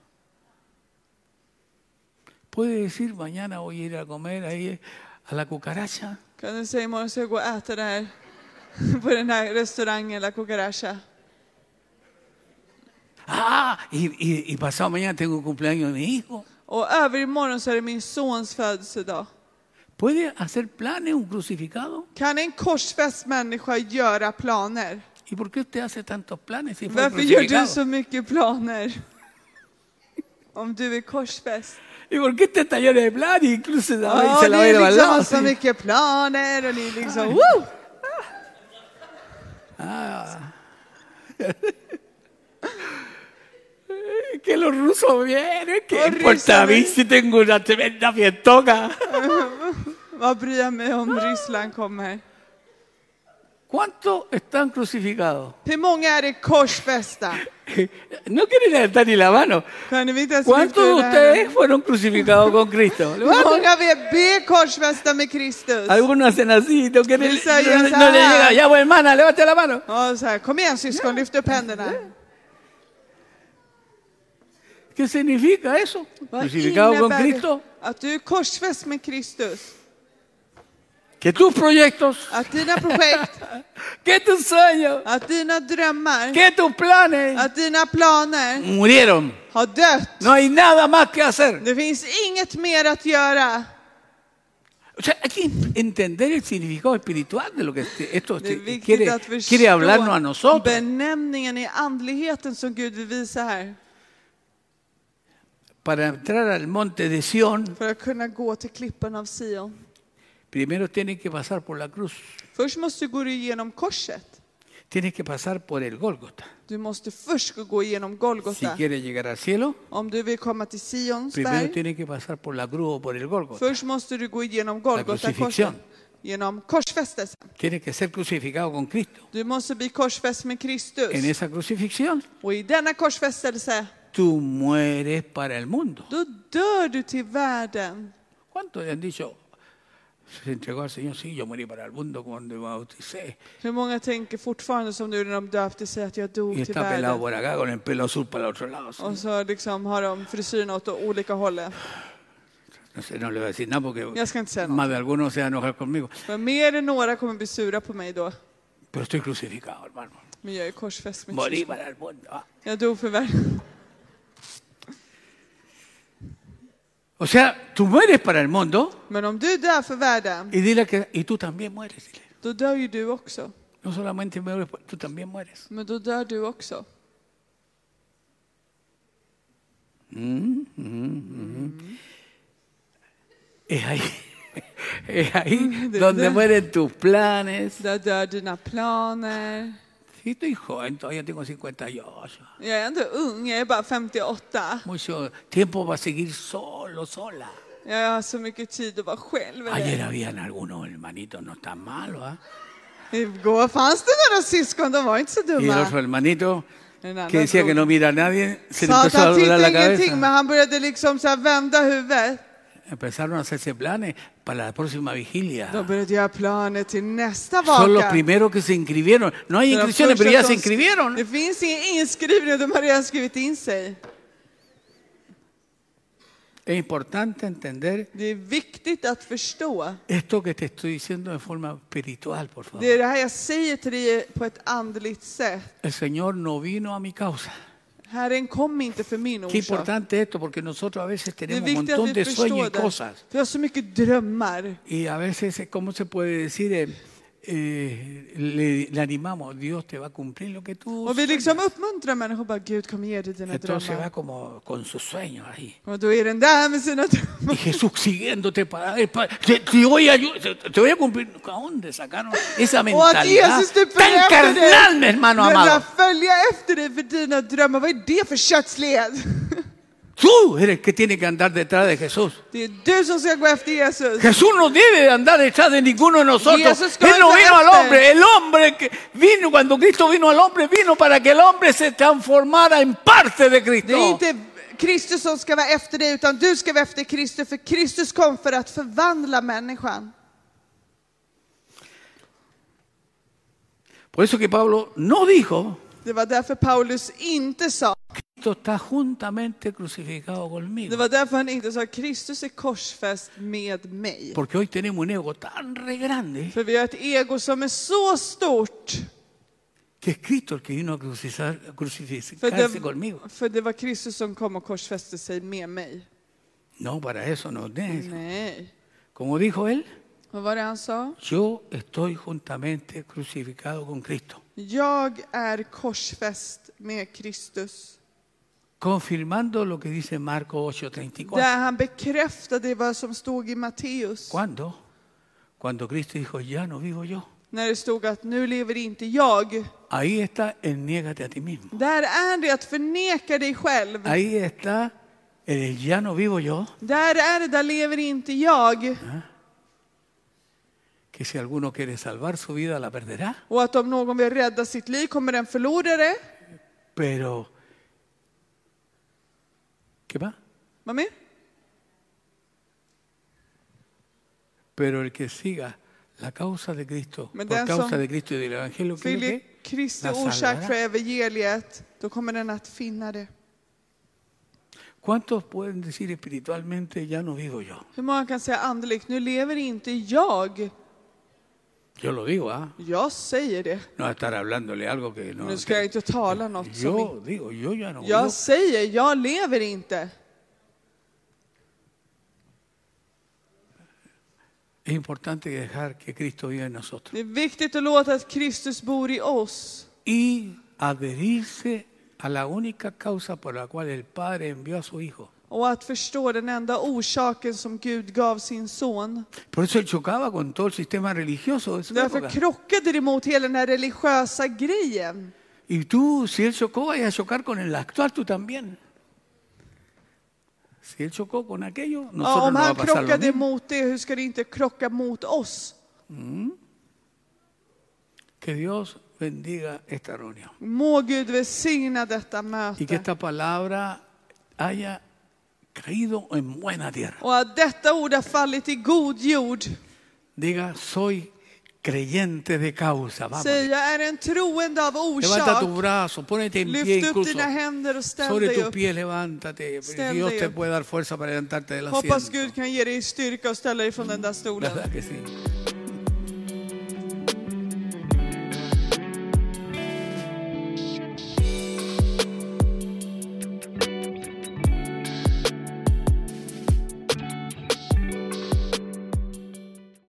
¿Puede decir mañana voy a ir a comer ahí a la cucaracha? Kan den säga imorgon ska jag gå och äta där på den här restaurangen, La Cucaracha? Ah, y pasado mañana tengo un cumpleaños de mi hijo. Och överimorgon så är det min sons födelsedag. ¿Puede hacer planes un crucificado? Kan en korsfäst människa göra planer? ¿Y por qué usted hace tantos planes si fue Varför gör du crucificado? så mycket planer? Om du är korsfäst. ¿Y por qué usted está lleno de planes? Incluso se la Ja, se det la va a ir är al liksom lado. så así. mycket planer och ni liksom, woo! Que los rusos vienen, que Los importa a mí rusos, si tengo una tremenda fiestoca. Vad bryr jag mig om Ryssland kommer? ¿Cuántos están crucificados? Hur många är det korsfästa? No quieren levantar ni la mano. Kan ni inte ens ¿Cuántos de lyfta det här? ustedes fueron crucificados con Cristo? Hur många av er blir korsfästa med Kristus? Algunos hacen así, no, quieren, Él sabía no le esa- llega. Ya, pues, hermana, levante la mano. Ja, så här, kom igen syskon, lyft upp händerna. ¿Qué significa eso? Vad Crucificado con innebär Cristo. det? Att du är korsfäst med Kristus. Que tus proyectos, Att dina projekt, que tus sueños, att dina drömmar, que tus planes att dina planer murieron. har dött. No hay nada más que hacer. Det finns inget mer att göra. O sea, hay que entender el significado espiritual de lo que esto Det är viktigt att quiere hablarnos a förstå nosotros. benämningen i andligheten som Gud vill visa här. Para entrar al monte de Sión, För att kunna gå till klippan av Sion. primero tienes que pasar por la cruz. Först måste du gå igenom korset. Tienes que pasar por el Gólgota. Du måste först gå igenom Si Golgota. quieres llegar al cielo, Om du vill komma till Sions primero berg, tienes que pasar por la cruz o por el Gólgota. först måste du gå igenom La Golgota-korset. crucifixión. Genom korsfästelsen. Tienes que ser crucificado con Cristo. Du måste bli korsfäst med Kristus. En esa crucifixión, Och i denna korsfästelse, tú mueres para el mundo. då dör du till världen. ¿Cuántos le han dicho, se entregó al Señor? Sí, yo morí para el mundo cuando me bauticé. Hur många tänker fortfarande som nu när de döpte sig att jag dog Y till está pelado världen? por acá con el pelo azul para el otro lado. Och så liksom har de frisyrerna åt olika hållet. No sé, no le voy a decir nada porque Jag ska inte säga más något. de algunos se van a enojar conmigo. För mer än några kommer bli sura på mig då. Pero estoy crucificado, hermano. Men jag är korsfäst med Morí Kristus. para el mundo. Ah. Jag dog för världen. O sea, tú mueres para el mundo Men om du dör för världen, y dile que y tú también mueres. Dile. då dör ju du också. No solamente mueres, tú también mueres. Men då dör du också. Es ahí, es ahí De- donde de- mueren tus planes. Där dör dina planer. Sí, estoy joven, todavía tengo 58. Jag är ändå ung, jag är bara 58. Mucho tiempo para seguir solo, sola. Jag har så mycket tid att vara själv. Ayer Eller? habían algunos hermanitos no tan malos, ¿ah? Igår fanns det några syskon, de var inte så Y el otro dumma. hermanito En annan que decía que bror no mira a nadie, se le sa att empezó a han doblar tittade la ingenting, men cabeza. han började liksom så här vända huvudet. Empezaron a hacerse planes para la próxima vigilia. De började göra planer till nästa Son los vaka. primeros que se inscribieron. No hay De de inscripciones, pero första ya se som- inscribieron. Det finns ingen inskrivning och de har redan skrivit in sig. Es importante entender Det är viktigt att förstå. esto que te estoy diciendo de forma espiritual, por favor. Det är det här jag säger till dig på ett andligt sätt. El Señor no vino a mi causa. Herren kom inte för min Qué orsak. importante esto, porque nosotros a veces Det är tenemos un viktigt att montón vi de sueños y förstår det. cosas. Vi har så mycket drömmar. Y a veces, ¿cómo se puede decir? Le animamos, Dios te va a cumplir lo que tú Och vi sueñas. liksom uppmuntrar människor, bara Gud kommer ge dig dina Entonces va drömmar. como con sus sueños ahí. Och då är den där med sina Y drömmar. Jesús siguiéndote te voy a cumplir. ¿A dónde sacaron esa Och att mentalidad Jesus typ tan följer efter carnal, mi hermano dig. amado? Följa efter dig för dina drömmar. Vad är det för kötsled? Tú eres el que tiene que andar detrás de Jesús. Det är du som ska gå efter Jesus. Jesús no debe de andar detrás de ninguno de nosotros. Jesús Él no cuando vino al este- hombre. El hombre que vino, cuando Cristo vino al hombre, vino para que el hombre se transformara en parte de Det är Cristo. inte Kristus som ska vara efter dig, utan du ska vara efter Kristus. För Kristus kom för att förvandla människan. Por eso que Pablo no dijo, Det var därför Paulus inte sa. Cristo está juntamente crucificado Det conmigo. var därför han inte sa Kristus är korsfäst med mig. Porque hoy tenemos un ego tan re grande För vi har ett ego som är så stort. que es Cristo el que vino a crucificarse conmigo. För det var Kristus som kom och korsfäste sig med mig. No, para eso no es. Nej. Como dijo él, Vad var det han sa? yo estoy juntamente crucificado con Cristo. Jag är korsfäst med Kristus. Confirmando lo que dice Marcos 8:34. Där han bekräftade vad som stod i Matteus. ¿Cuándo? Cuando Cristo dijo, ya no vivo yo. När det stod att nu lever inte jag. Ahí está el niégate a ti mismo. Där är det att förneka dig själv. Ahí está el ya no vivo yo. Där är det, där lever inte jag. Que si alguno quiere salvar su vida la perderá. Och att om någon vill rädda sitt liv kommer den förlora det. Pero, ¿qué va? Vad med? Pero el que siga la causa de Cristo, Men por den causa som de Cristo y del Evangelio, ¿qué es lo Följer que? Kristi La orsak salvará. för evangeliet, då kommer den att finna det. ¿Cuántos pueden decir espiritualmente, ya no vivo yo? Hur många kan säga andligt, nu lever inte jag. Yo lo digo, ¿ah? Jag säger det. No estar hablándole algo que no. Nu ska jag inte tala något som Yo digo, yo ya no vivo. jag säger, jag lever inte. Es importante dejar que Cristo viva en nosotros. Det är viktigt att låta att Kristus bor i oss. Y adherirse a la única causa por la cual el Padre envió a su Hijo. Och att förstå den enda orsaken som Gud gav sin son. Por eso él chocaba con todo el sistema religioso de su Därför época. krockade det emot hela den här religiösa grejen. Y tú, si él chocó, vayas a chocar con el actual tú también. Si él chocó con aquello, Ja, nosotros om no va a han pasar lo krockade mismo. emot det, hur ska det inte krocka mot oss? Que Dios bendiga esta reunión. Må Gud välsigna detta Y que möte. esta palabra haya caído en buena tierra. Och att detta ord har fallit i god jord. Diga, soy creyente de causa. Vamos. Säg, jag är en troende av Levanta tu orsak. brazo, ponete en pie Lyft upp incluso. dina händer och ställ Sobre dig tus upp. pies, levántate. Ställ Dios dig te upp. puede dar fuerza para levantarte del Hoppas asiento. Gud kan ge dig styrka och ställa dig från den där stolen. ¿Verdad que sí?